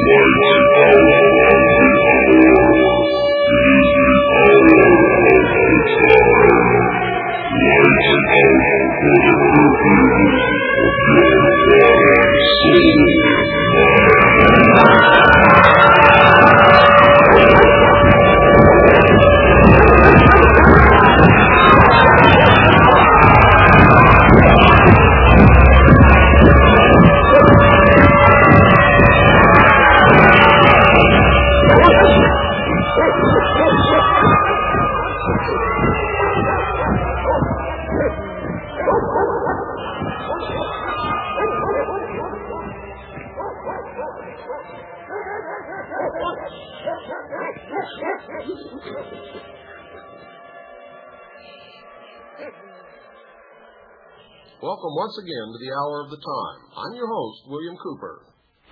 Welcome once again to the Hour of the Time. I'm your host, William Cooper.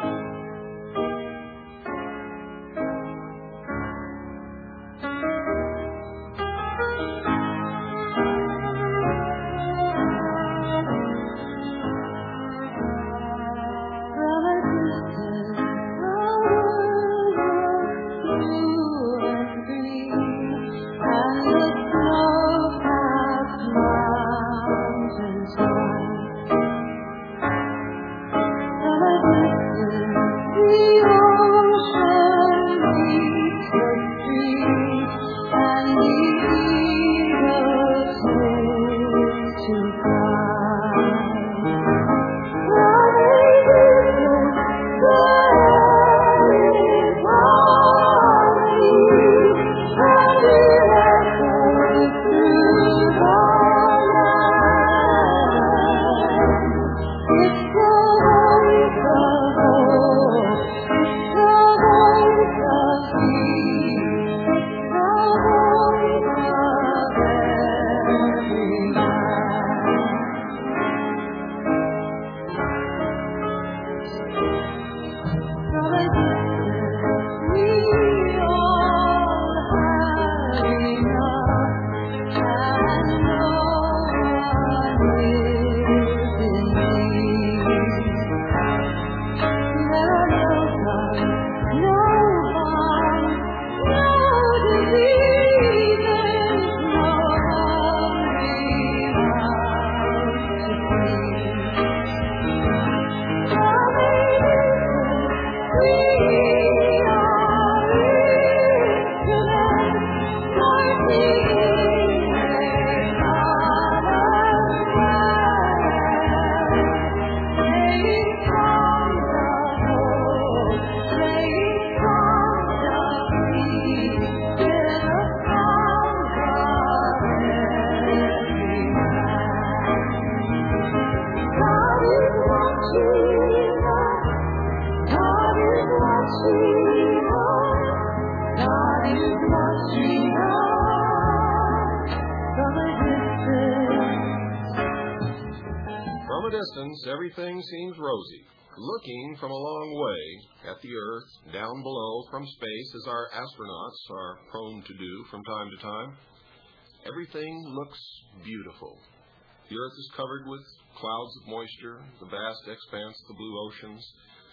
Everything seems rosy. Looking from a long way at the Earth, down below from space, as our astronauts are prone to do from time to time, everything looks beautiful. The Earth is covered with clouds of moisture, the vast expanse of the blue oceans,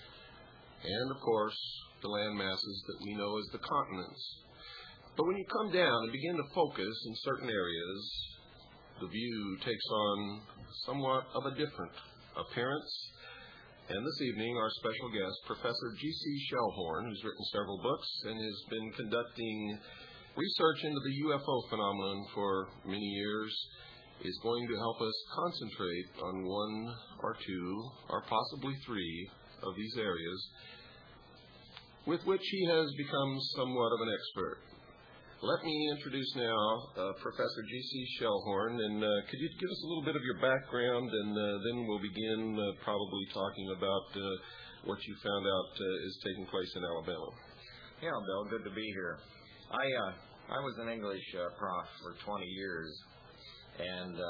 and, of course, the land masses that we know as the continents. But when you come down and begin to focus in certain areas, the view takes on somewhat of a different appearance. And this evening, our special guest, Professor G.C. Schellhorn, who's written several books and has been conducting research into the UFO phenomenon for many years, is going to help us concentrate on one or two or possibly three of these areas with which he has become somewhat of an expert. Let me introduce now Professor G.C. Schellhorn, and could you give us a little bit of your background, and then we'll begin probably talking about what you found out is taking place in Alabama. Yeah, Bill, good to be here. I was an English prof for 20 years, and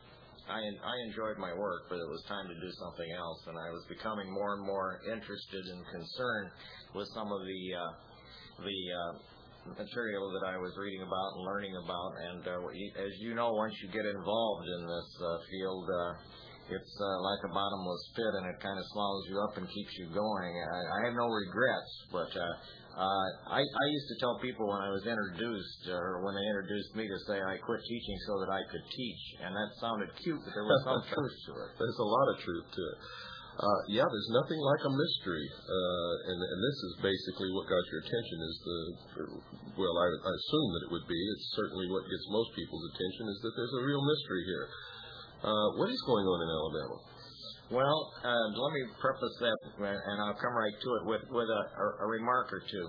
I enjoyed my work, but it was time to do something else, and I was becoming more and more interested and concerned with some of the material that I was reading about and learning about. And as you know, once you get involved in this field, it's like a bottomless pit, and it kind of swallows you up and keeps you going. I have no regrets, but I used to tell people when I was introduced, or when they introduced me, to say I quit teaching so that I could teach, and that sounded cute, but there was some truth to it. There's a lot of truth to it. Yeah, there's nothing like a mystery, and this is basically what got your attention. Well, I assume that it would be. It's certainly what gets most people's attention, is that there's a real mystery here. What is going on in Alabama? Well, let me preface that, and I'll come right to it with a remark or two.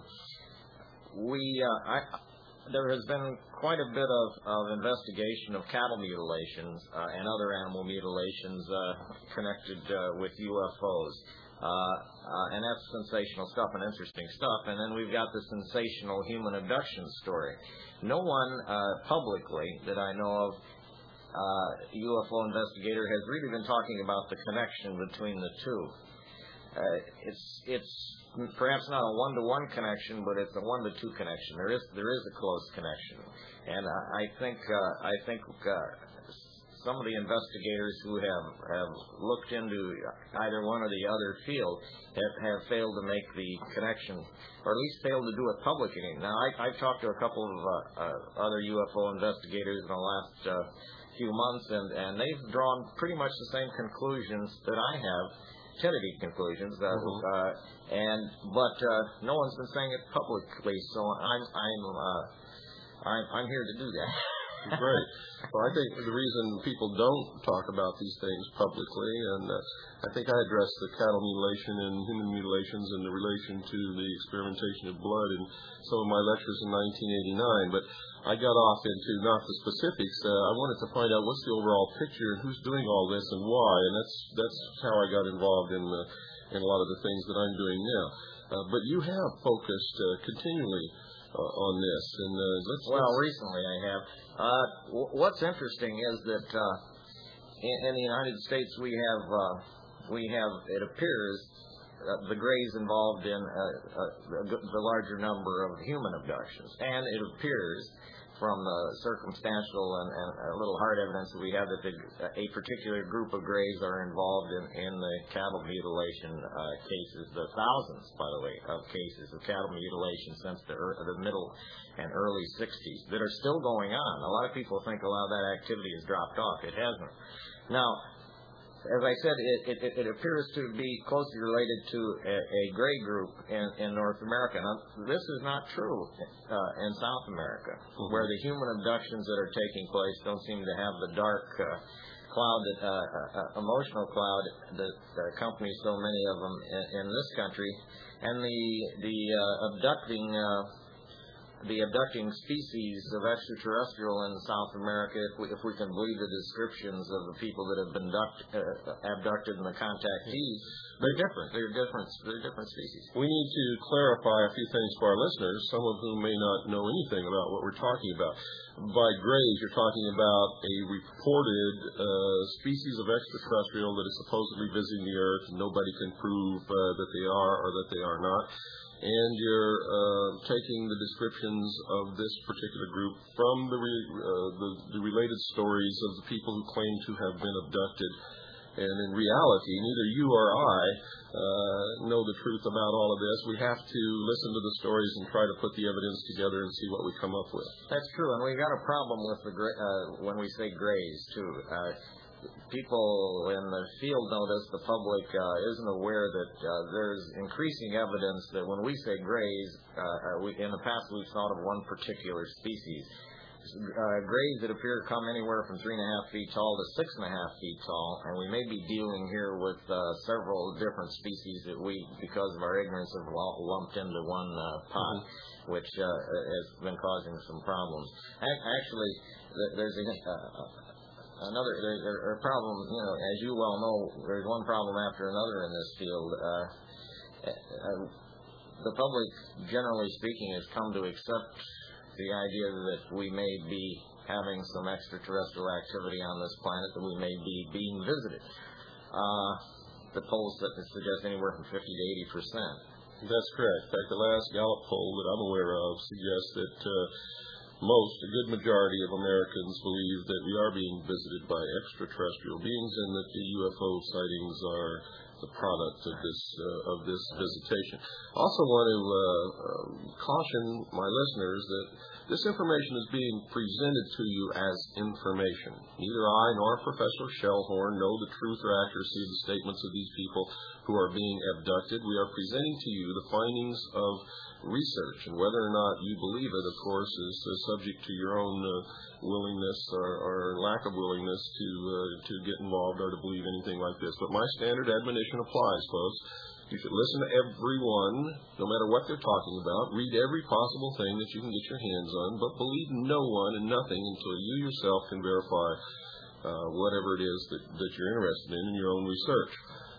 There has been quite a bit of investigation of cattle mutilations and other animal mutilations connected with UFOs. And that's sensational stuff and interesting stuff. And then we've got the sensational human abduction story. No one publicly that I know of, UFO investigator, has really been talking about the connection between the two. It's perhaps not a one-to-one connection, but it's a one-to-two connection. There is a close connection, and I think some of the investigators who have looked into either one or the other field have failed to make the connection, or at least failed to do it publicly. Now, I've talked to a couple of other UFO investigators in the last few months, and they've drawn pretty much the same conclusions that I have. Tentative conclusions, but no one's been saying it publicly, so I'm here to do that. Great. Well, I think the reason people don't talk about these things publicly, and I think I addressed the cattle mutilation and human mutilations in the relation to the experimentation of blood in some of my lectures in 1989, but I got off into not the specifics. I wanted to find out what's the overall picture and who's doing all this and why, and that's how I got involved in a lot of the things that I'm doing now. But you have focused continually on this, and recently I have. What's interesting is that in the United States we have it appears the Greys involved in the larger number of human abductions, and it appears from the circumstantial and a little hard evidence that we have that a particular group of Greys are involved in the cattle mutilation cases, the thousands, by the way, of cases of cattle mutilation since the middle and early 60s that are still going on. A lot of people think a lot of that activity has dropped off. It hasn't. Now, as I said, it appears to be closely related to a Grey group in North America. Now, this is not true in South America, where the human abductions that are taking place don't seem to have the dark cloud, emotional cloud that accompanies so many of them in this country. And the abducting species of extraterrestrial in South America, if we can believe the descriptions of the people that have been abducted and the contactees, they're different. They're different species. We need to clarify a few things for our listeners, some of whom may not know anything about what we're talking about. By Greys, you're talking about a reported species of extraterrestrial that is supposedly visiting the Earth, and nobody can prove that they are or that they are not. And you're taking the descriptions of this particular group from the related stories of the people who claim to have been abducted. And in reality, neither you or I know the truth about all of this. We have to listen to the stories and try to put the evidence together and see what we come up with. That's true, and we've got a problem with when we say Greys, too. People in the field notice, the public isn't aware that there's increasing evidence that when we say Greys, in the past we've thought of one particular species. Greys that appear to come anywhere from 3.5 feet tall to 6.5 feet tall, and we may be dealing here with several different species that we, because of our ignorance, have lumped into one pot, which has been causing some problems. Actually, there's another problem, as you well know, there's one problem after another in this field. The public, generally speaking, has come to accept the idea that we may be having some extraterrestrial activity on this planet, that we may be being visited. The polls that suggest anywhere from 50 to 80%. That's correct. In fact, the last Gallup poll that I'm aware of suggests that a good majority of Americans believe that we are being visited by extraterrestrial beings and that the UFO sightings are the product of this visitation. I also want to caution my listeners that this information is being presented to you as information. Neither I nor Professor Shellhorn know the truth or accuracy of the statements of these people who are being abducted. We are presenting to you the findings of research, and whether or not you believe it, of course, is subject to your own willingness or lack of willingness to get involved or to believe anything like this. But my standard admonition applies, folks. You should listen to everyone, no matter what they're talking about. Read every possible thing that you can get your hands on, but believe no one and nothing until you yourself can verify whatever it is that you're interested in your own research.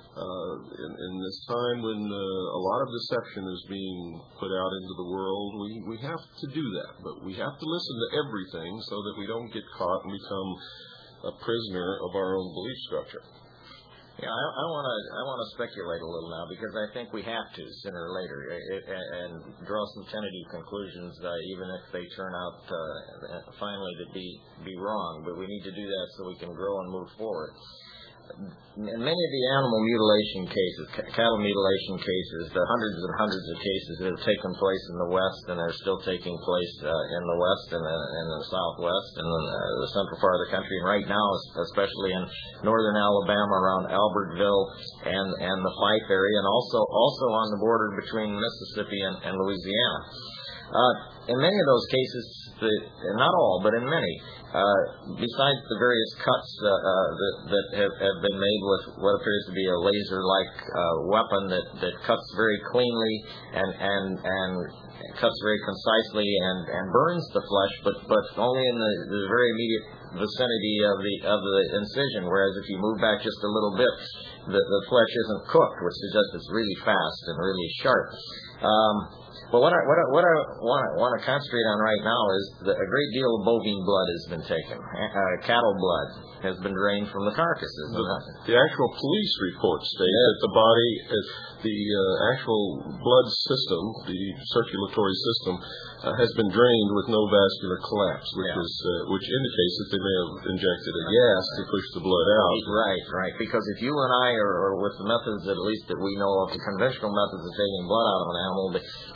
In this time when a lot of deception is being put out into the world, we have to do that. But we have to listen to everything so that we don't get caught and become a prisoner of our own belief structure. Yeah, I want to speculate a little now, because I think we have to sooner or later and draw some tentative conclusions, even if they turn out finally to be wrong. But we need to do that so we can grow and move forward. In many of the animal mutilation cases, cattle mutilation cases, the hundreds of cases that have taken place in the West and are still taking place in the West and in the Southwest and the central part of the country, and right now, especially in northern Alabama around Albertville and the Fife area, and also on the border between Mississippi and Louisiana. In many of those cases, not all, but in many, besides the various cuts that have been made with what appears to be a laser-like weapon that cuts very cleanly and cuts very concisely and burns the flesh, but only in the very immediate vicinity of the incision. Whereas if you move back just a little bit, the flesh isn't cooked, which suggests it's really fast and really sharp. But what I want to concentrate on right now is that a great deal of bovine blood has been taken. Cattle blood has been drained from the carcasses. The actual police reports state that the body, the actual blood system, the circulatory system, has been drained with no vascular collapse, which indicates that they may have injected a gas to push the blood out. Right. Because if you and I are with the methods, at least that we know of, the conventional methods of taking blood out of an animal,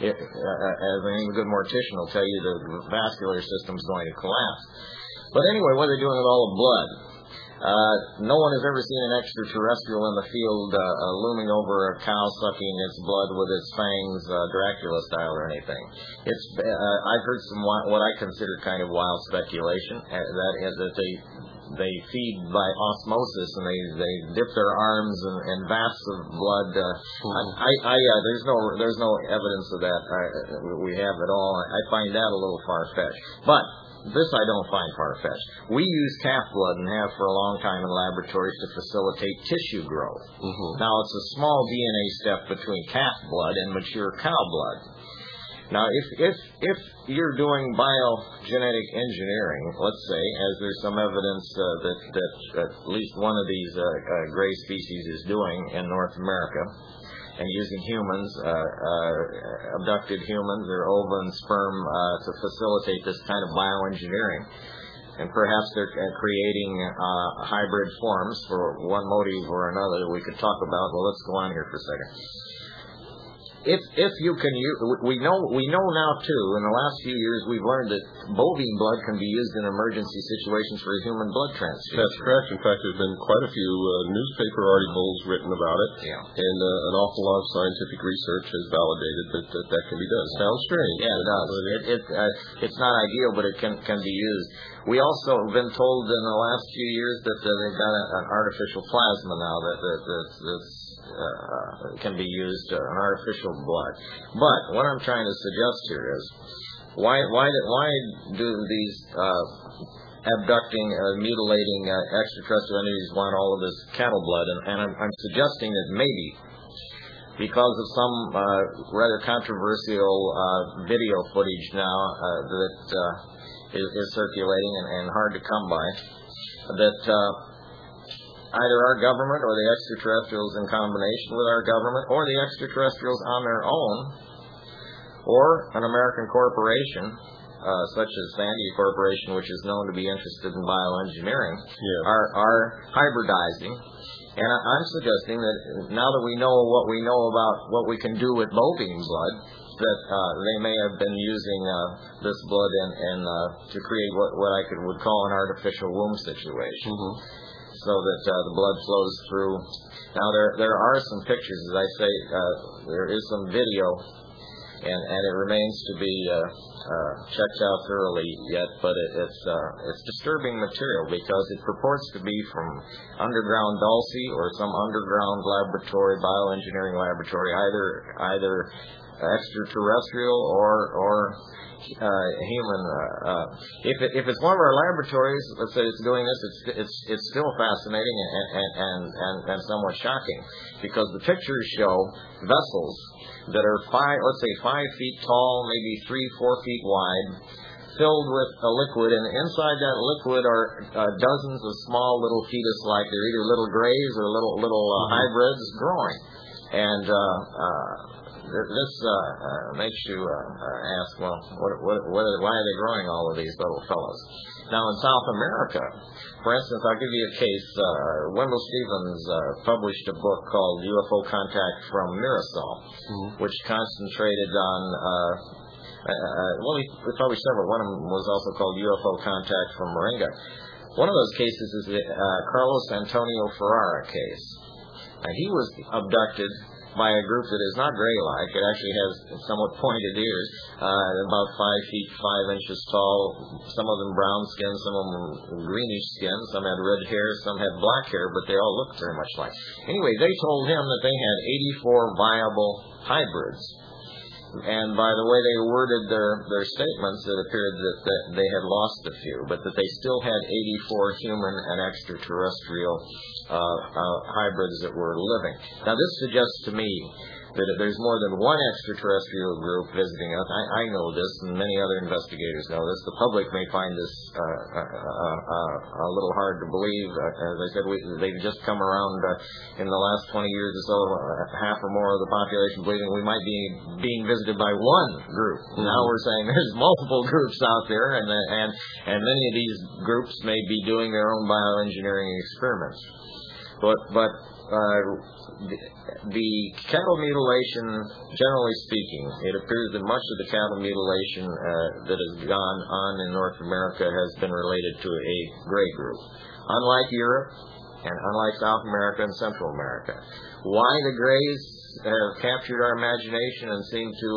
as any good mortician will tell you, the vascular system is going to collapse. But anyway, what are they doing with all the blood? No one has ever seen an extraterrestrial in the field looming over a cow sucking its blood with its fangs, Dracula style or anything. I've heard some what I consider kind of wild speculation, that is that they feed by osmosis and they dip their arms in vats of blood. There's no evidence of that we have at all. I find that a little far-fetched. But this I don't find far-fetched. We use calf blood and have for a long time in laboratories to facilitate tissue growth. Mm-hmm. Now, it's a small DNA step between calf blood and mature cow blood. Now, if you're doing biogenetic engineering, let's say, as there's some evidence that at least one of these gray species is doing in North America, and using humans, abducted humans or ova and sperm to facilitate this kind of bioengineering. And perhaps they're creating hybrid forms for one motive or another that we could talk about. Well, let's go on here for a second. If you can use, we know now too, in the last few years we've learned that bovine blood can be used in emergency situations for human blood transfusion. That's correct. In fact, there's been quite a few newspaper articles written about it, and an awful lot of scientific research has validated that can be done. Sounds strange. Yeah, it does. It's not ideal, but it can be used. We also have been told in the last few years that they've got an artificial plasma now that's can be used, an artificial blood. But what I'm trying to suggest here is, why do these abducting, mutilating extraterrestrial entities want all of this cattle blood? And I'm suggesting that maybe because of some rather controversial video footage now that is circulating and hard to come by, that either our government or the extraterrestrials in combination with our government or the extraterrestrials on their own or an American corporation such as Sandia Corporation, which is known to be interested in bioengineering, Yeah. are hybridizing. And I'm suggesting that now that we know what we know about what we can do with bovine blood, that they may have been using this blood to create what I would call an artificial womb situation, so that the blood flows through. Now there are some pictures, as I say, there is some video, and it remains to be checked out thoroughly yet, but it's disturbing material because it purports to be from underground Dulce or some underground laboratory, bioengineering laboratory, either extraterrestrial or human. If it's one of our laboratories, let's say it's doing this, it's still fascinating and somewhat shocking, because the pictures show vessels that are 5 feet tall, maybe 3-4 feet wide, filled with a liquid, and inside that liquid are dozens of small little fetus-like, they're either little grays or little hybrids growing. And this makes you ask, well, why are they growing all of these little fellows? Now, in South America, for instance, I'll give you a case. Wendell Stevens published a book called UFO Contact from Mirasol, which concentrated on, he published several. One of them was also called UFO Contact from Moringa. One of those cases is the Carlos Antonio Ferrara case. He was abducted by a group that is not gray-like. It actually has somewhat pointed ears, about 5 feet 5 inches tall, some of them brown skin, some of them greenish skin, some had red hair, some had black hair, but they all looked very much like. Anyway, they told him that they had 84 viable hybrids. And by the way they worded their statements, it appeared that they had lost a few, but that they still had 84 human and extraterrestrial hybrids that were living. Now, this suggests to me that there's more than one extraterrestrial group visiting us. I know this, and many other investigators know this. The public may find this a little hard to believe. As I said, they've just come around in the last 20 years or so, half or more of the population believing we might be being visited by one group. Now we're saying there's multiple groups out there, and many of these groups may be doing their own bioengineering experiments. But the cattle mutilation, generally speaking, it appears that much of the cattle mutilation that has gone on in North America has been related to a gray group. Unlike Europe and unlike South America and Central America. Why the grays have captured our imagination and seem to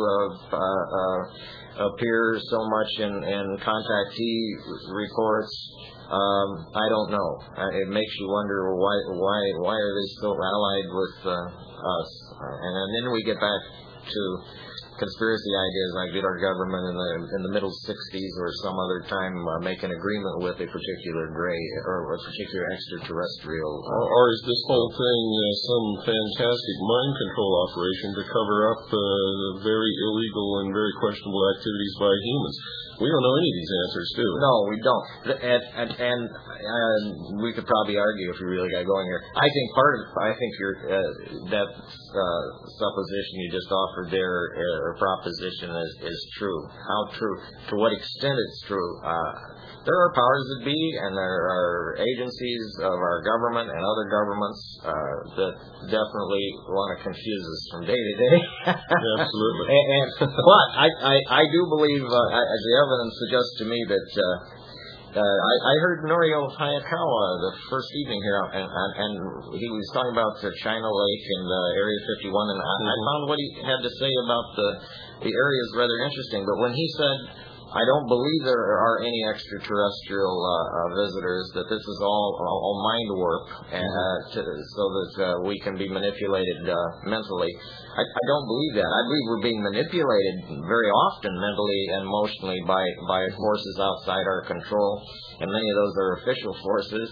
appear so much in contactee reports, I don't know. It makes you wonder why are they still allied with us? And then we get back to conspiracy ideas like did our government in the middle 60s or some other time make an agreement with a particular gray or a particular extraterrestrial? Or is this whole thing some fantastic mind control operation to cover up the very illegal and very questionable activities by humans? We don't know any of these answers, do we? No, we don't. And we could probably argue if we really got going here. I think that supposition you just offered there, or proposition, is true. How true? To what extent it's true? There are powers that be, and there are agencies of our government and other governments that definitely want to confuse us from day to day. Absolutely. But I do believe, as the evidence suggests to me, that I heard Norio Hayakawa the first evening here, and he was talking about China Lake and Area 51, and I found what he had to say about the area is rather interesting. But when he said, I don't believe there are any extraterrestrial visitors, that this is all mind warp, and so that we can be manipulated mentally. I don't believe that. I believe we're being manipulated very often mentally and emotionally by forces outside our control, and many of those are official forces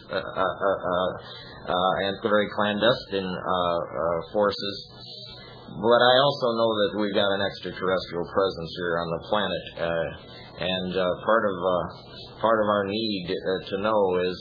and very clandestine forces. But I also know that we've got an extraterrestrial presence here on the planet, and part of our need to know is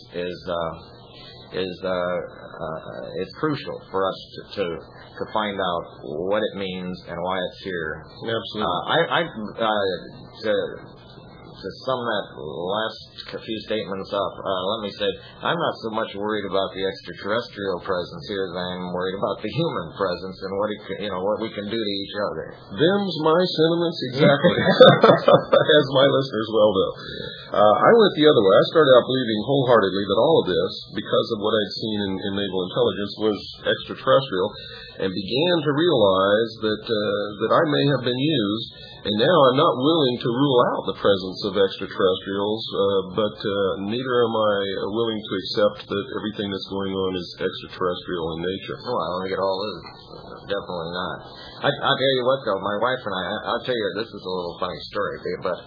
it's crucial for us to find out what it means and why it's here. Absolutely. to sum that last few statements up, let me say I'm not so much worried about the extraterrestrial presence here as I'm worried about the human presence and what we can do to each other. Them's my sentiments exactly, as my listeners well know. I went the other way. I started out believing wholeheartedly that all of this, because of what I'd seen in naval intelligence, was extraterrestrial, and began to realize that I may have been used. And now I'm not willing to rule out the presence of extraterrestrials, but neither am I willing to accept that everything that's going on is extraterrestrial in nature. Well, I don't think it all is. Definitely not. I'll tell you what, though, my wife and I'll tell you, this is a little funny story, but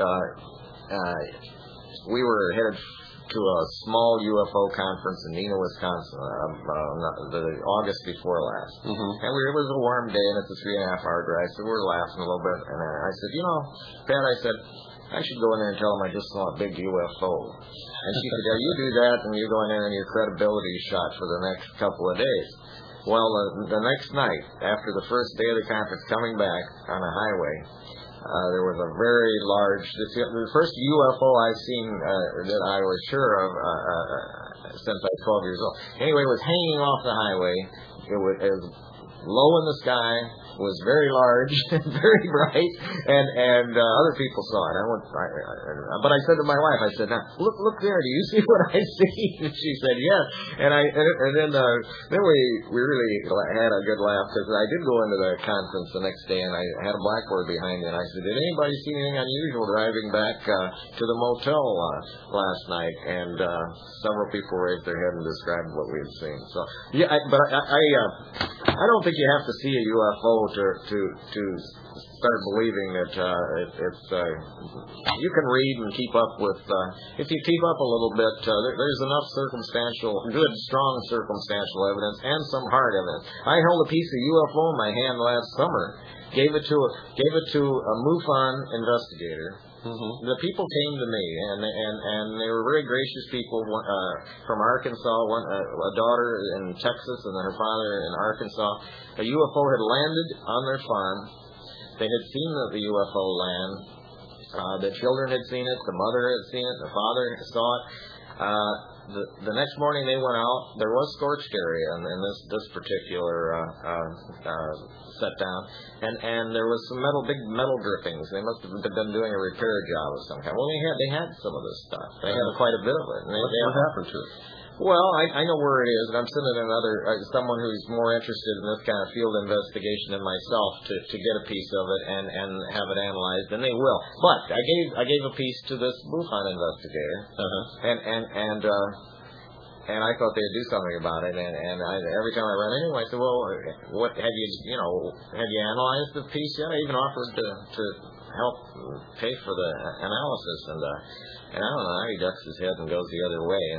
we were headed to a small UFO conference in Neenah, Wisconsin, the August before last. Mm-hmm. And it was a warm day, and it's a 3.5-hour drive, so we were laughing a little bit. And I said, Pat, I should go in there and tell them I just saw a big UFO. And she said, you do that, and you go in there and your credibility is shot for the next couple of days. Well, the next night, after the first day of the conference, coming back on a highway, there was a very large, the first UFO I've seen that I was sure of since I was 12 years old. Anyway, it was hanging off the highway. It was low in the sky, was very large, very bright, and other people saw it. But I said to my wife, I said, now, look there, do you see what I see? And she said, yes. And then we really had a good laugh, because I did go into the conference the next day, and I had a blackboard behind me, and I said, did anybody see anything unusual driving back to the motel last night? And several people raised their head and described what we had seen. So, yeah, I don't think you have to see a UFO to start believing that you can read and keep up with. If you keep up a little bit, there's enough good, strong circumstantial evidence and some hard evidence. I held a piece of UFO in my hand last summer. Gave it to a MUFON investigator. Mm-hmm. The people came to me, and they were very gracious people from Arkansas, a daughter in Texas and her father in Arkansas. A UFO had landed on their farm. They had seen the UFO land. The children had seen it. The mother had seen it. The father saw it. The next morning they went out. There was scorched area in this particular set down, and there was some big metal drippings. They must have been doing a repair job of some kind. Well, they had some of this stuff. They had quite a bit of it. What happened to it? Well, I know where it is, and I'm sending someone who's more interested in this kind of field investigation than myself to get a piece of it and have it analyzed, and they will. But I gave a piece to this MUFON investigator, and I thought they'd do something about it. And every time I run into him, I said, "Well, what have you analyzed the piece yet?" I even offered to help pay for the analysis, and I don't know how he ducks his head and goes the other way.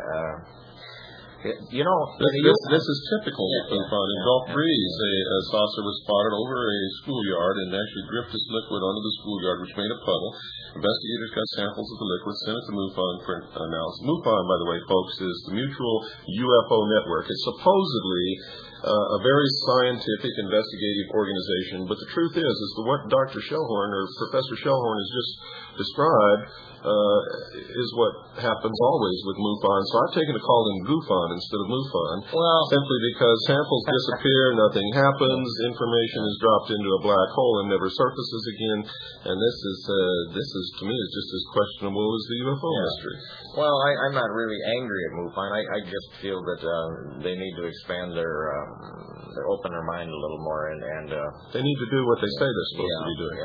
This is typical of MUFON. In Gulf Breeze, a saucer was spotted over a schoolyard and actually dripped this liquid onto the schoolyard, which made a puddle. Investigators got samples of the liquid, sent it to MUFON for analysis. MUFON, by the way, folks, is the Mutual UFO Network. It's supposedly a very scientific, investigative organization, but the truth is what Dr. Schellhorn or Professor Schellhorn has just described is what happens always with MUFON. So I've taken to call them GUFON instead of MUFON, simply because samples disappear, nothing happens, information is dropped into a black hole and never surfaces again, and this is to me is just as questionable as the UFO mystery. Well, I'm not really angry at MUFON. I just feel that they need to expand open their mind a little more, and they need to do what they say they're supposed to be doing.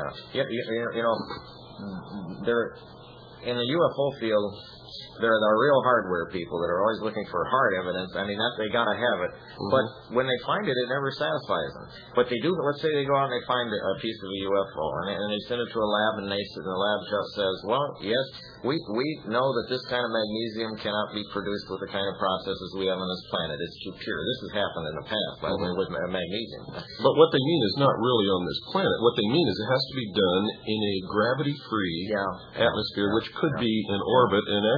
They're in the UFO field. There are real hardware people that are always looking for hard evidence. I mean, they got to have it. Mm-hmm. But when they find it, it never satisfies them. But they do. Let's say they go out and they find a piece of a UFO, and they send it to a lab, and the lab just says, well, yes, we know that this kind of magnesium cannot be produced with the kind of processes we have on this planet. It's too pure. This has happened in the past, by the way, with magnesium. But what they mean is not really on this planet. What they mean is it has to be done in a gravity-free atmosphere, which could be in orbit and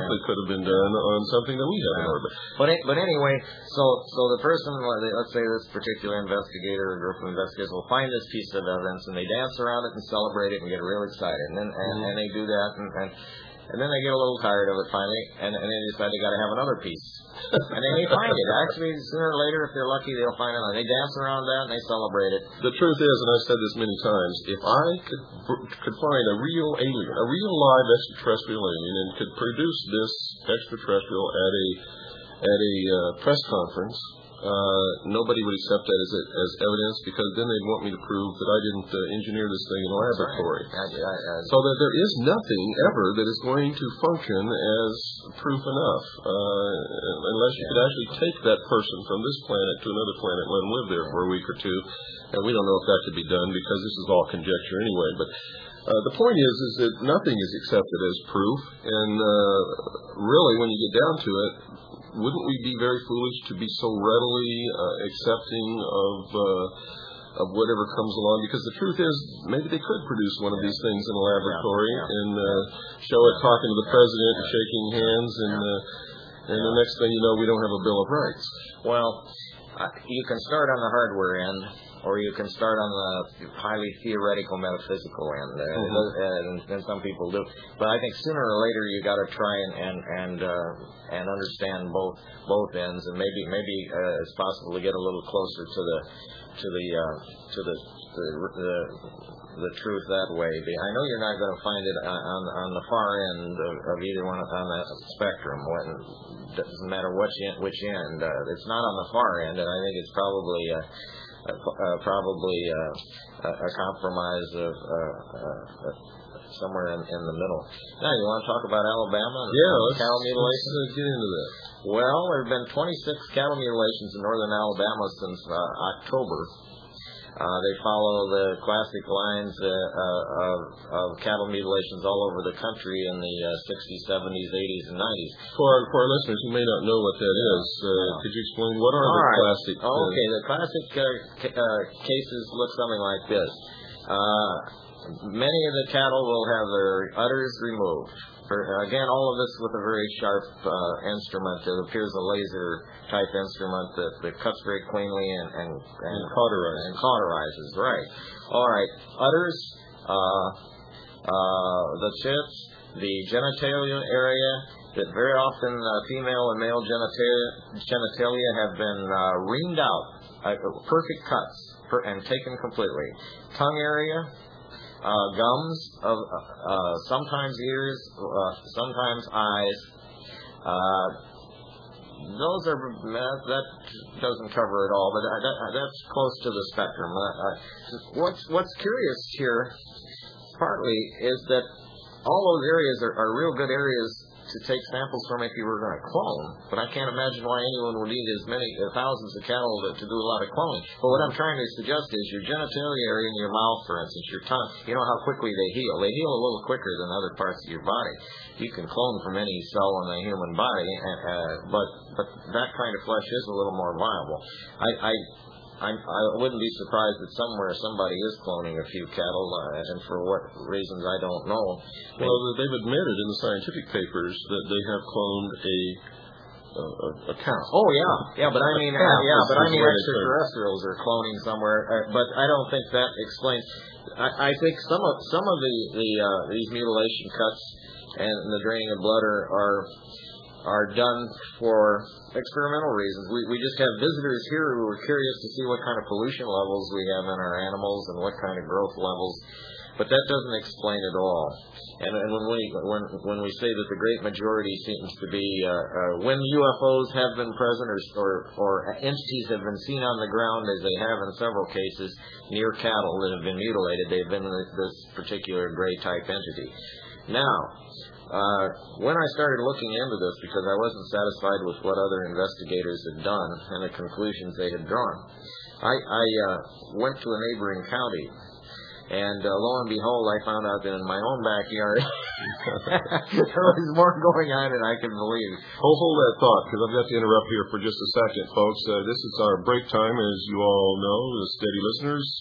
simply could have been done on something that we have in orbit. But anyway, so the person, let's say this particular investigator or group of investigators will find this piece of evidence and they dance around it and celebrate it and get real excited. And they do that and then they get a little tired of it finally and they decide they got to have another piece. And they may find it. Actually, sooner or later, if they're lucky, they'll find it. They dance around that and they celebrate it. The truth is, and I've said this many times, if I could find a real alien, a real live extraterrestrial alien, and could produce this extraterrestrial at a press conference, nobody would accept that as evidence, because then they'd want me to prove that I didn't engineer this thing in a laboratory. Right. So that there is nothing ever that is going to function as proof enough, unless you could actually take that person from this planet to another planet and let them live there for a week or two. And we don't know if that could be done, because this is all conjecture anyway. But the point is that nothing is accepted as proof, and really, when you get down to it, wouldn't we be very foolish to be so readily accepting of whatever comes along? Because the truth is, maybe they could produce one of these things in a laboratory and show it talking to the president and shaking hands, and the next thing you know, we don't have a Bill of Rights. Well, you can start on the hardware end, or you can start on the highly theoretical metaphysical end, and some people do. But I think sooner or later you got to try and understand both ends, and maybe it's possible to get a little closer to the truth that way. I know you're not going to find it on the far end of either one on that spectrum. It doesn't matter which end. It's not on the far end, and I think it's probably a compromise of somewhere in the middle. Now, you want to talk about Alabama and cattle mutilation? Let's get into that. Well, there have been 26 cattle mutilations in northern Alabama since October. They follow the classic lines of cattle mutilations all over the country in the 60s, 70s, 80s, and 90s. For our listeners who may not know what that is, could you explain what are the classic... Okay, the classic cases look something like this. Many of the cattle will have their udders removed. Again, all of this with a very sharp instrument. It appears a laser-type instrument that cuts very cleanly and cauterizes. Right. All right. Udders, the tits, the genitalia area. That very often female and male genitalia have been reamed out, perfect cuts, and taken completely. Tongue area. Gums, sometimes ears, sometimes eyes. That doesn't cover it all, but that's close to the spectrum. What's curious here, partly, is that all those areas are real good areas to take samples from if you were going to clone, but I can't imagine why anyone would need as many thousands of cattle to do a lot of cloning. But what I'm trying to suggest is your genitalia area in your mouth, for instance, your tongue, you know how quickly they heal. They heal a little quicker than other parts of your body. You can clone from any cell in the human body, but that kind of flesh is a little more viable. I wouldn't be surprised that somewhere somebody is cloning a few cattle, and for what reasons I don't know. Well, they've admitted in the scientific papers that they have cloned a cow. Oh yeah, but I mean, extraterrestrials are cloning somewhere, but I don't think that explains. I think some of these mutilation cuts and the draining of blood are done for experimental reasons. We just have visitors here who are curious to see what kind of pollution levels we have in our animals and what kind of growth levels, but that doesn't explain it all. And when we say that the great majority seems to be when UFOs have been present or entities have been seen on the ground, as they have in several cases near cattle that have been mutilated, they've been this particular gray type entity. Now, when I started looking into this, because I wasn't satisfied with what other investigators had done and the conclusions they had drawn, I went to a neighboring county, and lo and behold, I found out that in my own backyard there was more going on than I could believe. Hold that thought, because I've got to interrupt here for just a second, folks. This is our break time, as you all know, the steady listeners.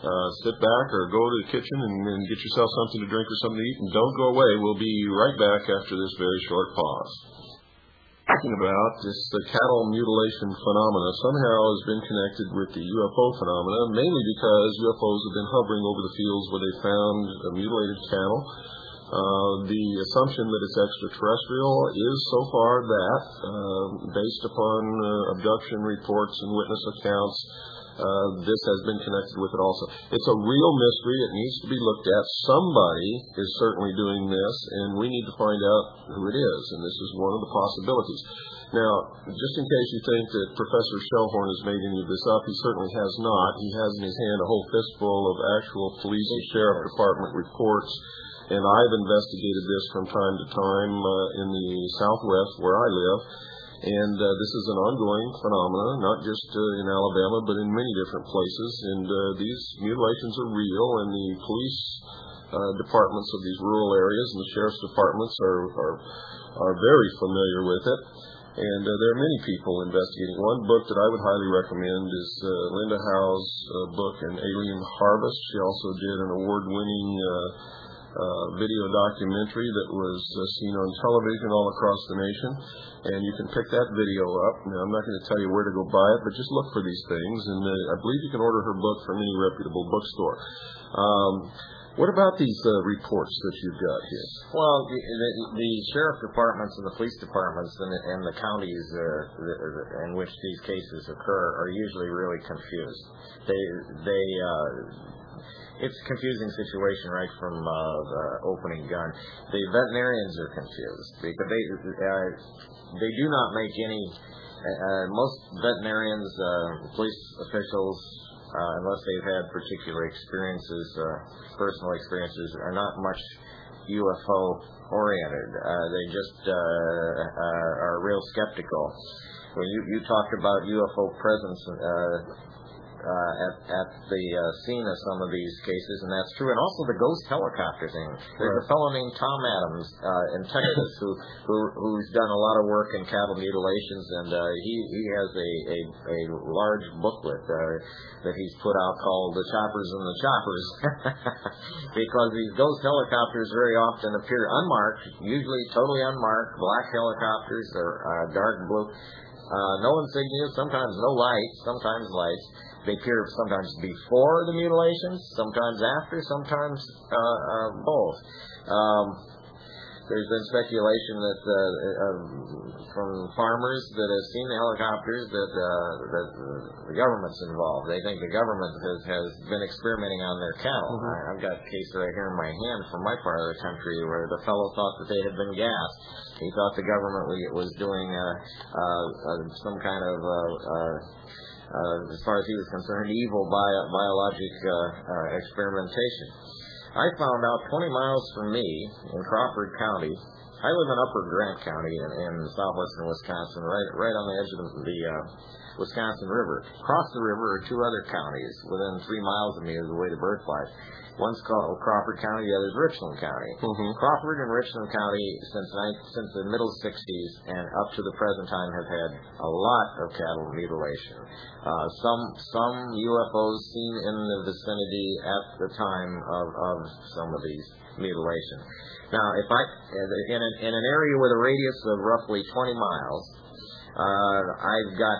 Sit back or go to the kitchen and get yourself something to drink or something to eat, and don't go away. We'll be right back after this very short pause. Talking about this cattle mutilation phenomena somehow has been connected with the UFO phenomena, mainly because UFOs have been hovering over the fields where they found mutilated cattle. The assumption that it's extraterrestrial is so far that, based upon abduction reports and witness accounts, this has been connected with it also. It's a real mystery. It needs to be looked at. Somebody is certainly doing this, and we need to find out who it is, and this is one of the possibilities. Now, just in case you think that Professor Shellhorn has made any of this up, he certainly has not. He has in his hand a whole fistful of actual police and sheriff department reports, and I've investigated this from time to time in the Southwest where I live. And this is an ongoing phenomenon, not just in Alabama, but in many different places. And these mutilations are real, and the police departments of these rural areas and the sheriff's departments are very familiar with it. And there are many people investigating. One book that I would highly recommend is Linda Howe's book, An Alien Harvest. She also did an award-winning video documentary that was seen on television all across the nation. And you can pick that video up. Now, I'm not going to tell you where to go buy it, but just look for these things. And I believe you can order her book from any reputable bookstore. What about these reports that you've got here? Well, the sheriff departments and the police departments and the counties in which these cases occur are usually really confused. It's a confusing situation right from the opening gun. The veterinarians are confused because they do not make any. Most veterinarians, police officials, unless they've had particular experiences, personal experiences, are not much UFO oriented. They just are real skeptical. When you talked about UFO presence at the scene of some of these cases, and that's true. And also the ghost helicopter thing. There's a fellow named Tom Adams in Texas who's done a lot of work in cattle mutilations, and he has a large booklet that he's put out called The Choppers and the Choppers, because these ghost helicopters very often appear unmarked, usually totally unmarked, black helicopters or dark blue, no insignia, sometimes no lights, sometimes lights. They appear sometimes before the mutilations, sometimes after, sometimes both. There's been speculation that from farmers that have seen the helicopters that the government's involved. They think the government has been experimenting on their cattle. Mm-hmm. I've got a case right here in my hand from my part of the country where the fellow thought that they had been gassed. He thought the government was doing some kind of as far as he was concerned, evil biologic experimentation. I found out 20 miles from me in Crawford County. I live in Upper Grant County in southwestern Wisconsin, right on the edge of the Wisconsin River. Across the river are two other counties. Within 3 miles of me is the way the bird flies. One's called Crawford County, the other's Richland County. Mm-hmm. Crawford and Richland County, since the middle 60s and up to the present time, have had a lot of cattle mutilation. Some UFOs seen in the vicinity at the time of some of these mutilations. Now, if in an area with a radius of roughly 20 miles, I've got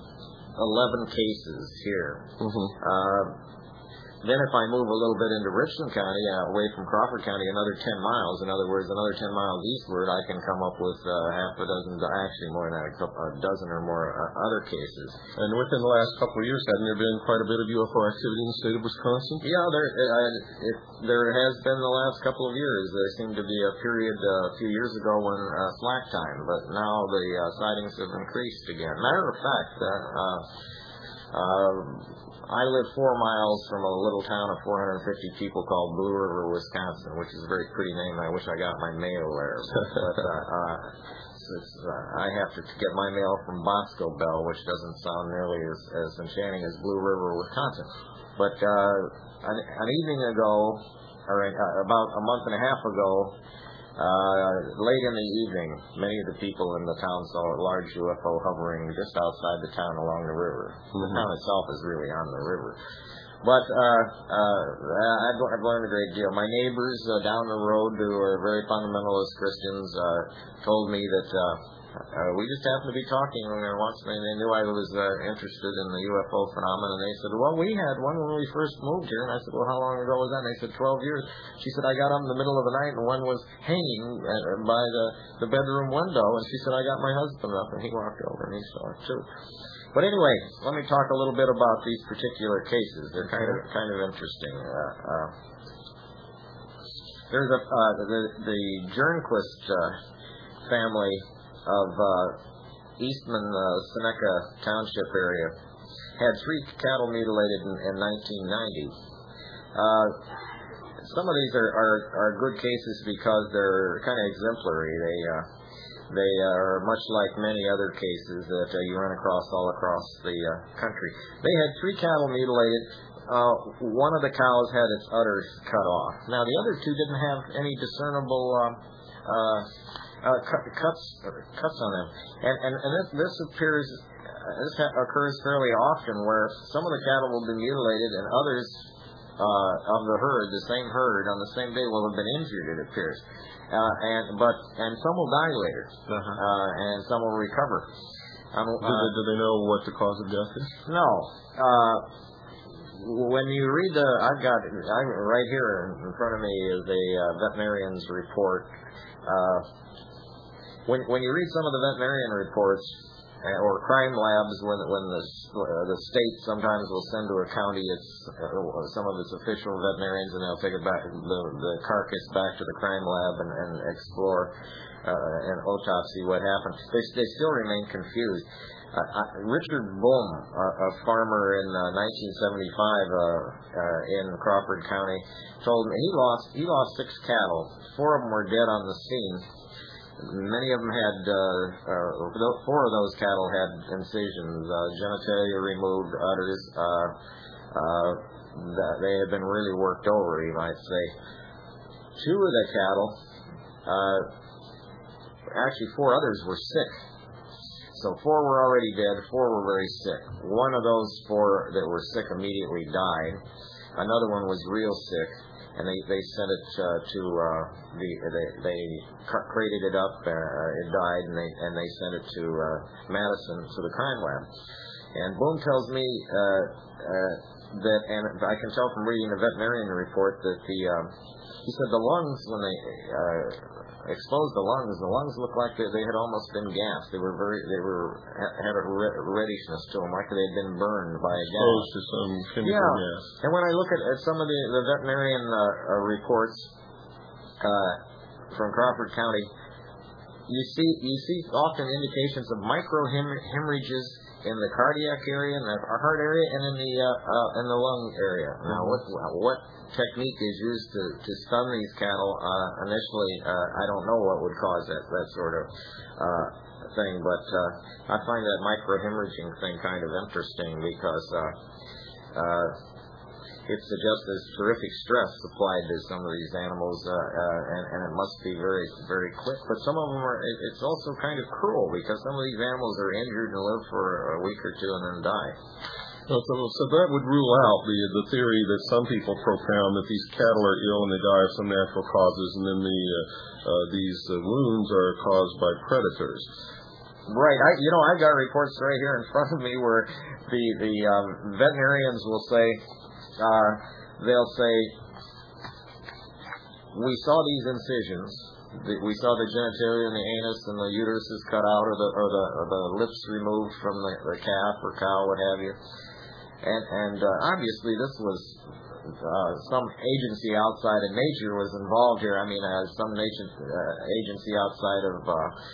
11 cases here. Mm-hmm. Then if I move a little bit into Richland County, away from Crawford County, another 10 miles, in other words, another 10 miles eastward, I can come up with half a dozen, actually more than that, a dozen or more other cases. And within the last couple of years, hasn't there been quite a bit of UFO activity in the state of Wisconsin? Yeah, there has been the last couple of years. There seemed to be a period a few years ago when slack time, but now the sightings have increased again. Matter of fact, I live 4 miles from a little town of 450 people called Blue River, Wisconsin, which is a very pretty name. I wish I got my mail there. But I have to get my mail from Bosco Bell, which doesn't sound nearly as enchanting as Blue River, Wisconsin. But an evening ago, or about a month and a half ago, late in the evening, many of the people in the town saw a large UFO hovering just outside the town along the river. Mm-hmm. The town itself is really on the river. But I've learned a great deal. My neighbors down the road, who are very fundamentalist Christians, told me that we just happened to be talking once, and they knew I was interested in the UFO phenomenon. And they said, well, we had one when we first moved here. And I said, well, how long ago was that? And they said, 12 years. She said, I got up in the middle of the night, and one was hanging by the bedroom window. And she said, I got my husband up, and he walked over, and he saw it, too. But anyway, let me talk a little bit about these particular cases. They're kind of interesting. There's the Jernquist family of Eastman, Seneca Township area had 3 cattle mutilated in 1990. Some of these are good cases because they're kind of exemplary. They are much like many other cases that you run across all across the country. They had 3 cattle mutilated. One of the cows had its udders cut off. Now, the other 2 didn't have any discernible cuts on them. And this occurs fairly often, where some of the cattle will be mutilated and others of the herd, the same herd, on the same day will have been injured, it appears. And some will die later, and some will recover. Do they know what the cause of death is? No. When you read I'm right here in front of me is a veterinarian's report. When you read some of the veterinarian reports, or crime labs, when the state sometimes will send to a county some of its official veterinarians, and they'll take it back, the carcass back to the crime lab and explore and autopsy what happened. They still remain confused. Richard Bohm, a farmer in 1975 in Crawford County, told me he lost 6 cattle. 4 of them were dead on the scene. Many of them had, 4 of those cattle had incisions, genitalia removed, udders. They had been really worked over, you might say. 2 of the cattle, actually 4 others were sick. So 4 were already dead, 4 were very sick. One of those 4 that were sick immediately died. Another one was real sick, and they sent it they crated it up, it died, and they sent it to Madison, to the crime lab. And Boone tells me that, and I can tell from reading the veterinarian report, that he said the lungs, when they exposed the lungs looked like they had almost been gassed. They had a reddishness to them, like they had been burned by a gas. Exposed to some chemical gas. And when I look at some of the veterinarian reports from Crawford County, you see often indications of micro-hemorrhages in the cardiac area, in the heart area, and in the lung area. Now, what technique is used to stun these cattle initially? I don't know what would cause that sort of thing, but I find that microhemorrhaging thing kind of interesting because it suggests there's terrific stress applied to some of these animals, and it must be very, very quick. But some of them it's also kind of cruel, because some of these animals are injured and live for a week or 2 and then die. So that would rule out the theory that some people propound, that these cattle are ill and they die of some natural causes, and then these wounds are caused by predators. Right. I've got reports right here in front of me where the veterinarians will say, they'll say, we saw these incisions. We saw the genitalia and the anus and the uterus is cut out, or the lips removed from the calf or cow, what have you. And obviously this was some agency outside of nature was involved here. I mean, some agency outside of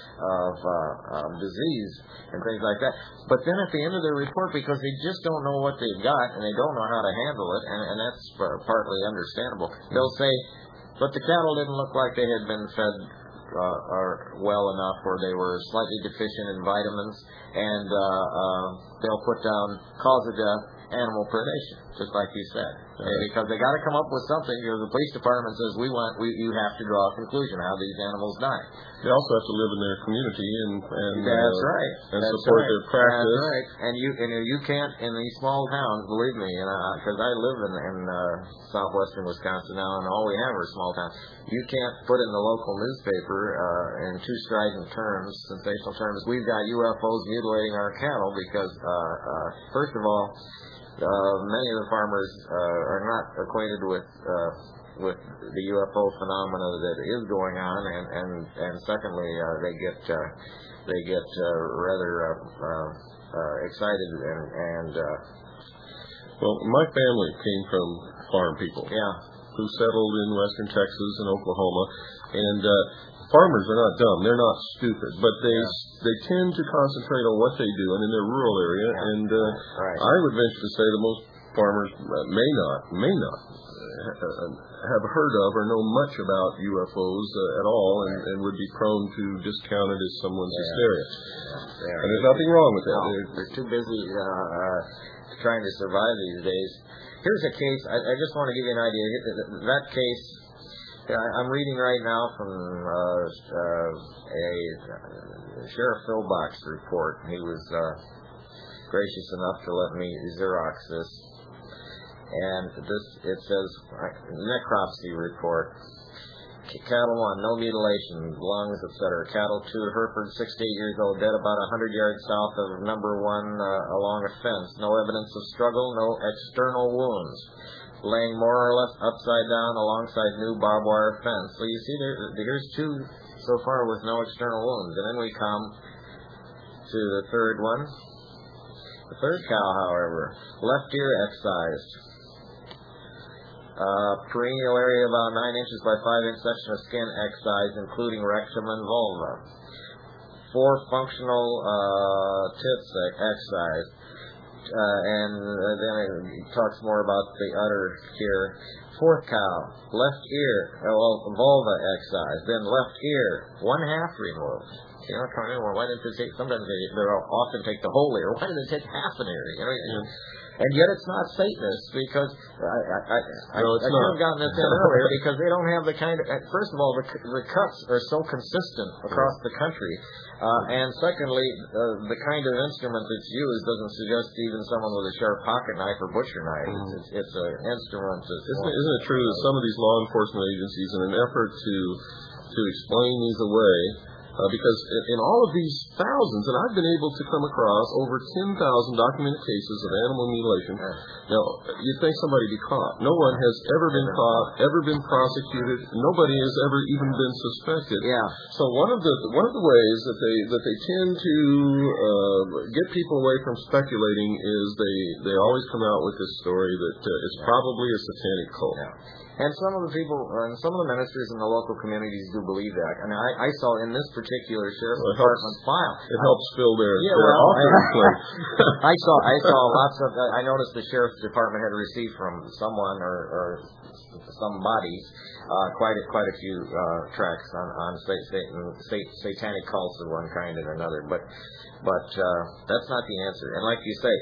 disease and things like that. But then at the end of their report, because they just don't know what they've got and they don't know how to handle it, and that's partly understandable, they'll say, but the cattle didn't look like they had been fed well enough, or they were slightly deficient in vitamins, and they'll put down cause of death, animal predation, just like you said. Because they got to come up with something. Because the police department says you have to draw a conclusion how these animals die. They also have to live in their community and that's right. And support their practice. That's right. And you can't in these small towns, believe me, because I live in southwestern Wisconsin now, and all we have are small towns. You can't put in the local newspaper in too strident terms, sensational terms, we've got UFOs mutilating our cattle because, first of all, many of the farmers are not acquainted with the UFO phenomena that is going on, and secondly, they get rather excited and. Well, my family came from farm people. Yeah. Who settled in western Texas and Oklahoma, and farmers are not dumb; they're not stupid, but they tend to concentrate on what they do and in their rural area. Yeah. And right. I would venture to say that most farmers may not have heard of or know much about UFOs at all, and would be prone to discount it as someone's hysteria. And there's nothing wrong with that. No, they're too busy trying to survive these days. Here's a case. I just want to give you an idea. That case, I'm reading right now from a Sheriff Philbox report. He was gracious enough to let me Xerox this. And it says, necropsy report. Cattle 1, no mutilation, lungs, etc. Cattle 2, Hereford, 68 years old, dead about 100 yards south of number 1 along a fence. No evidence of struggle, no external wounds. Laying more or less upside down alongside new barbed wire fence. So you see, here's 2 so far with no external wounds. And then we come to the third one. The third cow, however, left ear excised. Perineal area about 9 inches by 5 inch section of skin excised, including rectum and vulva. 4 functional tits excised. And then it talks more about the udder here. 4th cow, left ear, vulva excised. Then left ear, 1/2 removed. You know, why didn't they take? Sometimes they'll often take the whole ear. Why did they take half an ear? You know. And yet it's not Satanist, because I should have gotten this in earlier, because they don't have the kind of, first of all, the cuts are so consistent across the country, and secondly, the kind of instrument that's used doesn't suggest even someone with a sharp pocket knife or butcher knife. It's an instrument that's... Isn't it true that some of these law enforcement agencies, in an effort to explain these away, because in all of these thousands, and I've been able to come across over 10,000 documented cases of animal mutilation. Now, you'd think somebody would be caught. No one has ever been caught, ever been prosecuted. Nobody has ever even been suspected. Yeah. So one of the ways that they tend to get people away from speculating is they always come out with this story that it's probably a satanic cult. Yeah. And some of the people, and some of the ministers in the local communities do believe that. I mean, I saw in this particular sheriff's department file. It helps fill their office place. I saw lots of. I noticed the sheriff's department had received from someone or some bodies quite a few tracts on satanic cults of one kind and another. But that's not the answer. And like you say.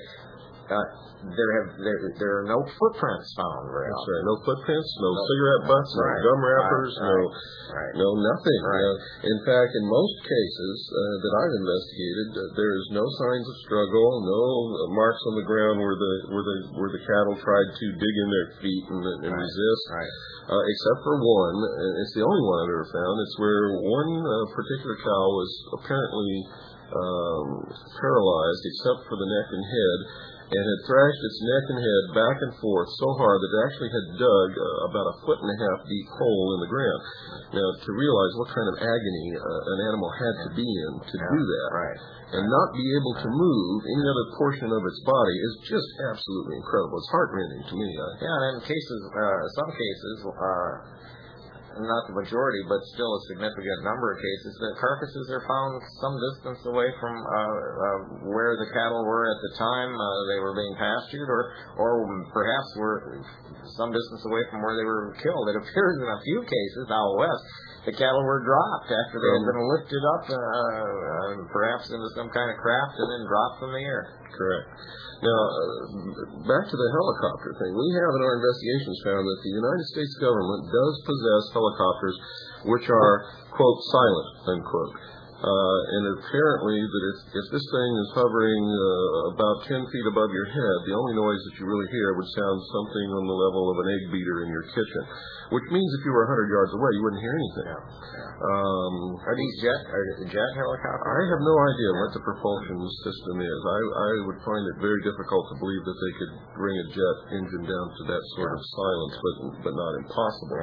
There are no footprints found very often. That's right. No footprints, no cigarette butts, no gum wrappers, no nothing. Right. In fact, in most cases that I've investigated, there is no signs of struggle, no marks on the ground where the cattle tried to dig in their feet and resist. Right. Except for one, it's the only one I've ever found. It's where one particular cow was apparently paralyzed except for the neck and head, and had thrashed its neck and head back and forth so hard that it actually had dug about 1.5 foot deep hole in the ground. Now, to realize what kind of agony an animal had to be in to do that, and not be able to move any other portion of its body is just absolutely incredible. It's heart-rending to me. And in some cases, not the majority, but still a significant number of cases, the carcasses are found some distance away from where the cattle were at the time they were being pastured, or perhaps were some distance away from where they were killed. It appears in a few cases out west the cattle were dropped after they had been lifted up, perhaps into some kind of craft, and then dropped from the air. Correct. Now, back to the helicopter thing. We have in our investigations found that the United States government does possess helicopters which are, quote, silent, unquote. And apparently that if this thing is hovering about 10 feet above your head, the only noise that you really hear would sound something on the level of an egg beater in your kitchen, which means if you were 100 yards away, you wouldn't hear anything. Are these jet helicopters? I have no idea what the propulsion system is. I would find it very difficult to believe that they could bring a jet engine down to that sort of silence, but not impossible.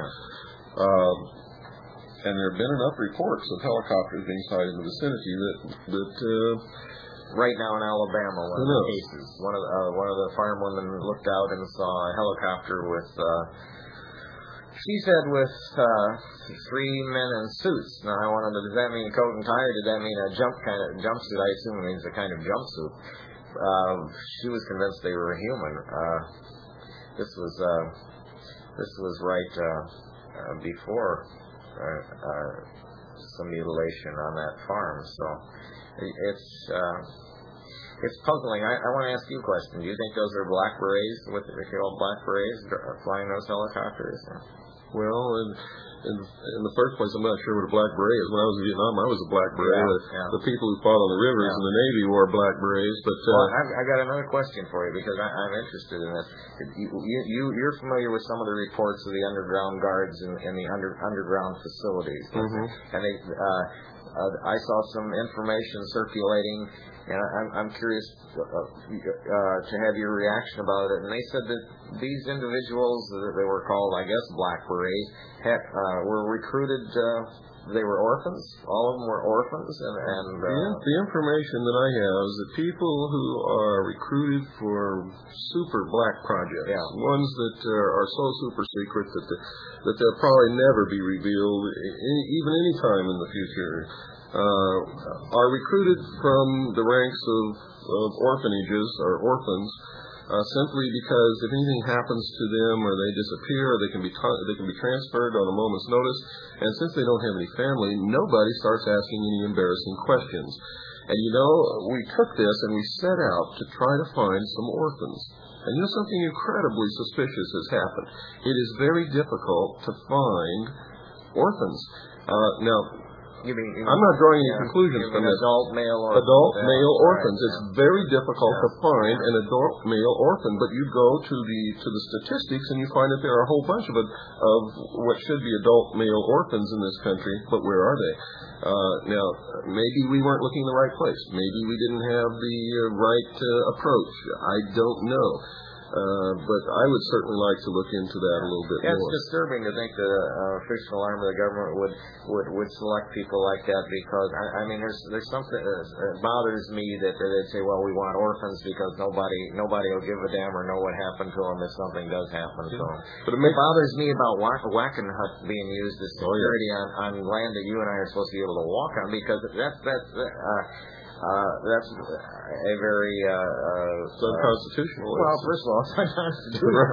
And there have been enough reports of helicopters being sighted in the vicinity that right now in Alabama, one of the cases, one of the firewomen looked out and saw a helicopter with, she said, with 3 men in suits. Now I wanted to, does that mean coat and tie, or did that mean a jumpsuit? I assume it means a kind of jumpsuit. She was convinced they were human. This was right before some mutilation on that farm, so it's puzzling. I want to ask you a question. Do you think those are black berets, with the old black berets flying those helicopters? Well, in the first place, I'm not sure what a black beret is. When I was in Vietnam, I was a black beret. The people who fought on the rivers in the Navy wore black berets. But I got another question for you, because I'm interested in this. You're familiar with some of the reports of the underground guards in the underground facilities, and I saw some information circulating, and I'm curious to have your reaction about it. And they said that these individuals, they were called, I guess, black berets, were recruited. They were orphans. All of them were orphans. The information that I have is that people who are recruited for super black projects, ones that are so super secret that they'll probably never be revealed, even any time in the future, are recruited from the ranks of orphanages or orphans, simply because if anything happens to them or they disappear, they can be transferred on a moment's notice, and since they don't have any family, nobody starts asking any embarrassing questions. And we took this and we set out to try to find some orphans. And something incredibly suspicious has happened. It is very difficult to find orphans. Now, I'm not drawing any conclusions from this. Adult male orphans. It's very difficult to find an adult male orphan, but you go to the statistics and you find that there are a whole bunch of what should be adult male orphans in this country, but where are they? Now, maybe we weren't looking in the right place. Maybe we didn't have the right approach. I don't know. But I would certainly like to look into that a little bit more. It's disturbing to think that an official arm of the government would select people like that, because I mean there's something that bothers me that they'd say, well, we want orphans because nobody will give a damn or know what happened to them if something does happen to them. But it bothers me about Wackenhut being used as security on land that you and I are supposed to be able to walk on, because that's a very it's unconstitutional. Well, first of all, it's unconstitutional,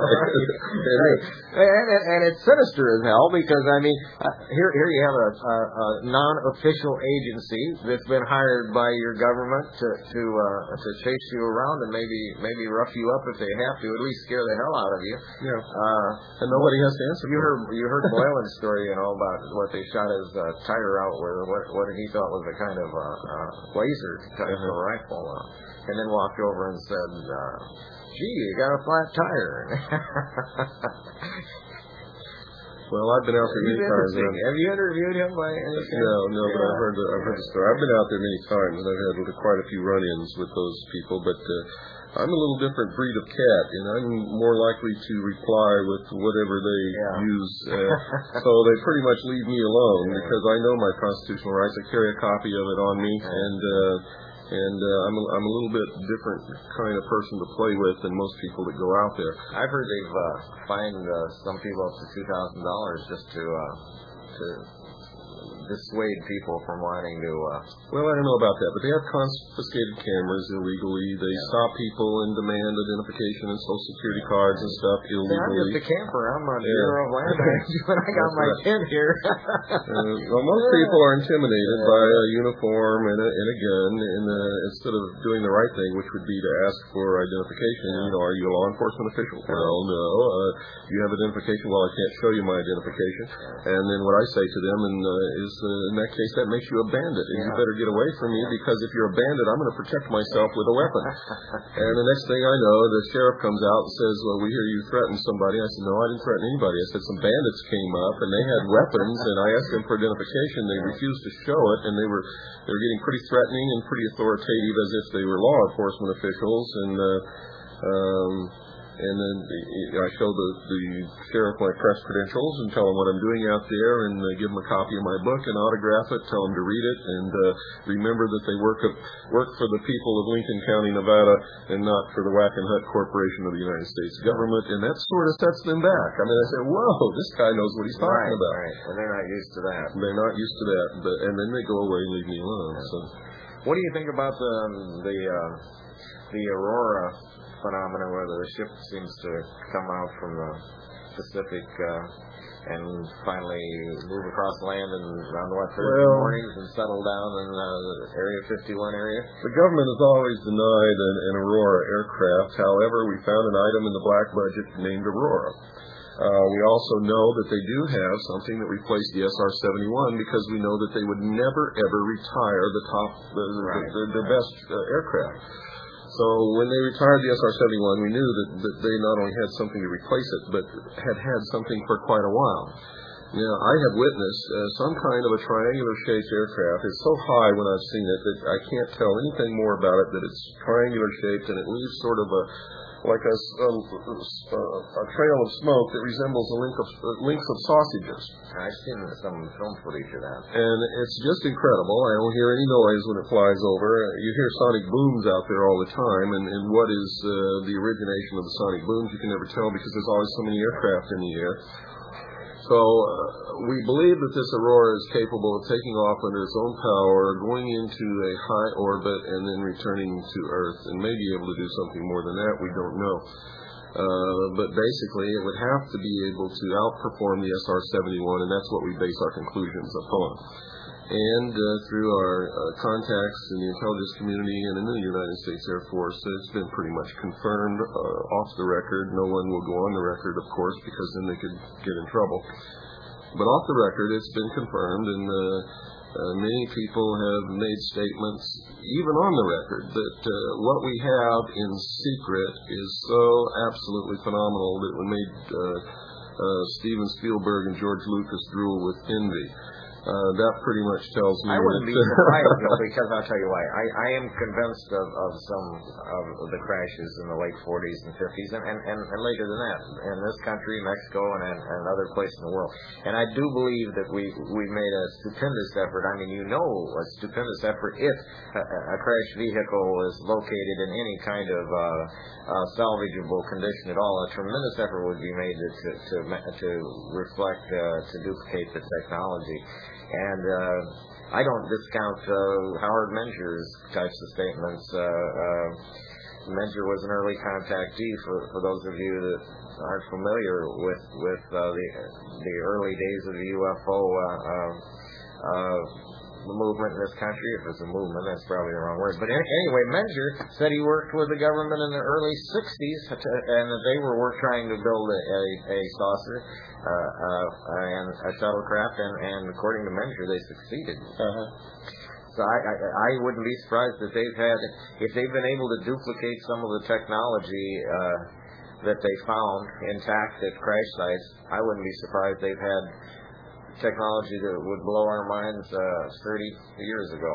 and it's sinister as hell, because I mean, here you have a non-official agency that's been hired by your government to chase you around and maybe rough you up if they have to, at least scare the hell out of you. And nobody has to answer. You heard Boylan's story, about what they shot his tire out with, what he thought was a kind of laser type of rifle, and then walked over and said, gee, you got a flat tire. Well, I've been out there many times. Have you interviewed him by any chance? No, but I've heard the story. I've been out there many times, and I've had quite a few run-ins with those people, but I'm a little different breed of cat, and I'm more likely to reply with whatever they use. So they pretty much leave me alone, because I know my constitutional rights. I carry a copy of it on me, and I'm a little bit different kind of person to play with than most people that go out there. I've heard they've fined some people up to $2,000 just to dissuade people from wanting to... Well, I don't know about that, but they have confiscated cameras illegally. They stop people and demand identification and Social Security cards and stuff illegally. I'm just a camper. I'm a Bureau of Land Management. I got my tent here. Well, most people are intimidated by a uniform and a gun, and instead of doing the right thing, which would be to ask for identification, are you a law enforcement official? Well, no. You have identification? Well, I can't show you my identification. And then what I say to them is, in that case, that makes you a bandit, and you better get away from me, because if you're a bandit, I'm going to protect myself with a weapon. And the next thing I know, the sheriff comes out and says, well, we hear you threatened somebody. I said, no, I didn't threaten anybody. I said some bandits came up, and they had weapons, and I asked them for identification. They refused to show it, and they were getting pretty threatening and pretty authoritative, as if they were law enforcement officials. And then I show the sheriff my press credentials and tell him what I'm doing out there, and give him a copy of my book and autograph it, tell him to read it, and remember that they work for the people of Lincoln County, Nevada, and not for the Whack and Hut Corporation of the United States government. And that sort of sets them back. I mean, I say, whoa, this guy knows what he's talking about. Right, and they're not used to that. They're not used to that, and then they go away and leave me alone. So, what do you think about the Aurora phenomenon, where the ship seems to come out from the Pacific and finally move across land and around Thursday mornings and settle down in the Area 51 area? The government has always denied an Aurora aircraft. However, we found an item in the black budget named Aurora. We also know that they do have something that replaced the SR-71, because we know that they would never, ever retire the best aircraft. So when they retired the SR-71, we knew that they not only had something to replace it, but had something for quite a while. Now, I have witnessed some kind of a triangular-shaped aircraft. It's so high when I've seen it that I can't tell anything more about it, that it's triangular-shaped, and it leaves sort of a trail of smoke that resembles links of sausages. I've seen some film footage of that. And it's just incredible. I don't hear any noise when it flies over. You hear sonic booms out there all the time, and what is the origination of the sonic booms, you can never tell, because there's always so many aircraft in the air. So we believe that this Aurora is capable of taking off under its own power, going into a high orbit, and then returning to Earth, and may be able to do something more than that. We don't know. But basically, it would have to be able to outperform the SR-71, and that's what we base our conclusions upon. And through our contacts in the intelligence community and in the United States Air Force, it's been pretty much confirmed off the record. No one will go on the record, of course, because then they could get in trouble. But off the record, it's been confirmed, and many people have made statements, even on the record, that what we have in secret is so absolutely phenomenal that it made Steven Spielberg and George Lucas drool with envy. That pretty much tells me. I wouldn't be surprised, though, because I'll tell you why. I am convinced of some of the crashes in the late 40s and 50s, and later than that, in this country, Mexico, and other places in the world. And I do believe that we made a stupendous effort. I mean, a stupendous effort if a crashed vehicle is located in any kind of salvageable condition at all. A tremendous effort would be made to reflect, to duplicate the technology. And I don't discount Howard Menger's types of statements. Menger was an early contactee, for those of you that aren't familiar with the early days of the UFO movement in this country. If it's a movement, that's probably the wrong word. But anyway, Menger said he worked with the government in the early 60s, and that they were trying to build a saucer, and a shuttlecraft, and according to Menger, they succeeded. So I wouldn't be surprised if they've been able to duplicate some of the technology that they found intact at crash sites. I wouldn't be surprised they've had technology that would blow our minds 30 years ago.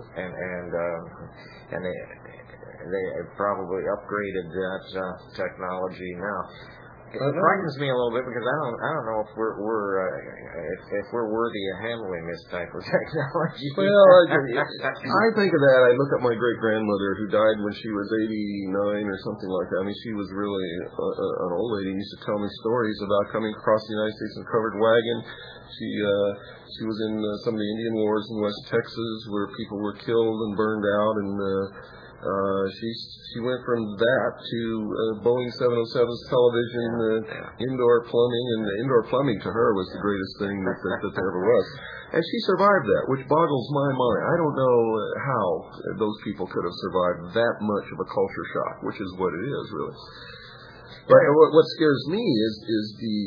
And they probably upgraded that technology now. It frightens me a little bit because I don't know if we're worthy of handling this type of technology. Well, I think of that. I look at my great grandmother who died when she was 89 or something like that. I mean, she was really an old lady. And used to tell me stories about coming across the United States in a covered wagon. She was in some of the Indian wars in West Texas where people were killed and burned out, and she went from that to Boeing 707's television, indoor plumbing, and indoor plumbing to her was the greatest thing that there ever was. And she survived that, which boggles my mind. I don't know how those people could have survived that much of a culture shock, which is what it is, really. But what scares me is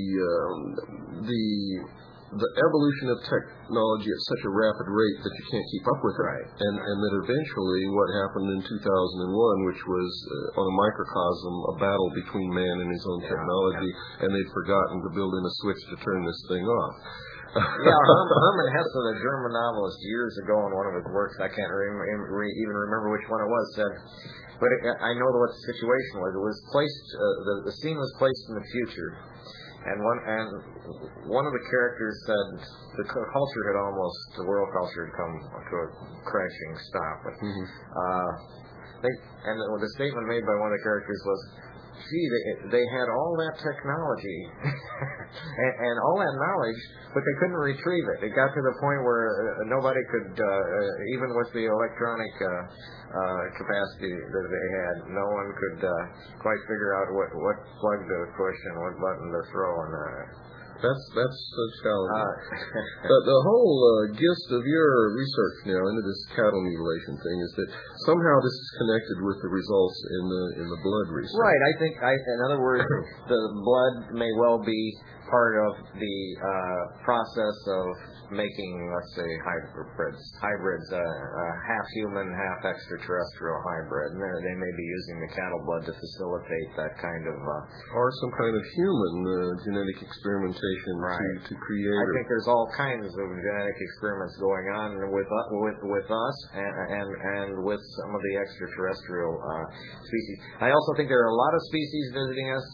the evolution of technology at such a rapid rate that you can't keep up with it. Right. And that eventually what happened in 2001, which was on a microcosm, a battle between man and his own technology, and they'd forgotten to build in a switch to turn this thing off. Hermann Hesse, the German novelist, years ago in one of his works, I can't even remember which one it was, said, but I know what the situation was. It was placed, the scene was placed in the future. And one of the characters said the world culture had come to a crashing stop. Mm-hmm. The statement made by one of the characters was, gee, they had all that technology and all that knowledge, but they couldn't retrieve it. It got to the point where nobody could, even with the electronic capacity that they had, no one could quite figure out what plug to push and what button to throw. And that's so challenging. But the whole gist of your research now into this cattle mutilation thing is that somehow this is connected with the results in the blood research. Right. I think, in other words, the blood may well be part of the process of making, let's say, hybrids, half human, half extraterrestrial hybrid. And they may be using the cattle blood to facilitate that kind of... or some kind of human genetic experimentation to create... I think there's all kinds of genetic experiments going on with us and with some of the extraterrestrial species. I also think there are a lot of species visiting us.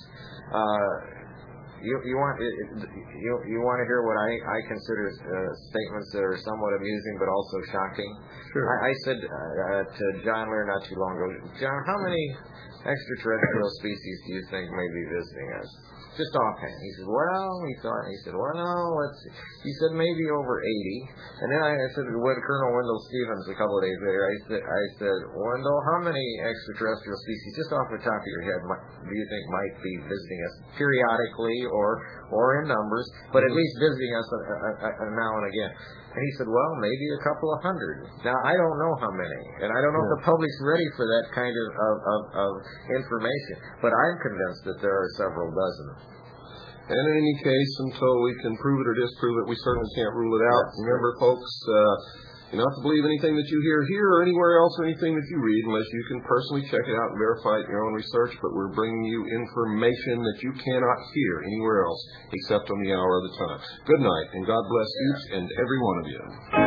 You want to hear what I consider statements that are somewhat amusing but also shocking? Sure. I said to John Lear not too long ago, John, how many extraterrestrial species do you think may be visiting us? Just offhand. He said, no, let's see. He said, maybe over 80. And then I said to Colonel Wendell Stevens a couple of days later, I said, Wendell, how many extraterrestrial species, just off the top of your head, do you think might be visiting us periodically or in numbers, but at least visiting us now and again? And he said, well, maybe a couple of hundred. Now, I don't know how many, and I don't know if the public's ready for that kind of information, but I'm convinced that there are several dozen. And in any case, until we can prove it or disprove it, we certainly can't rule it out. Yes. Remember, folks, you're not to believe anything that you hear here or anywhere else or anything that you read unless you can personally check it out and verify it in your own research. But we're bringing you information that you cannot hear anywhere else except on the hour of the time. Good night, and God bless each and every one of you.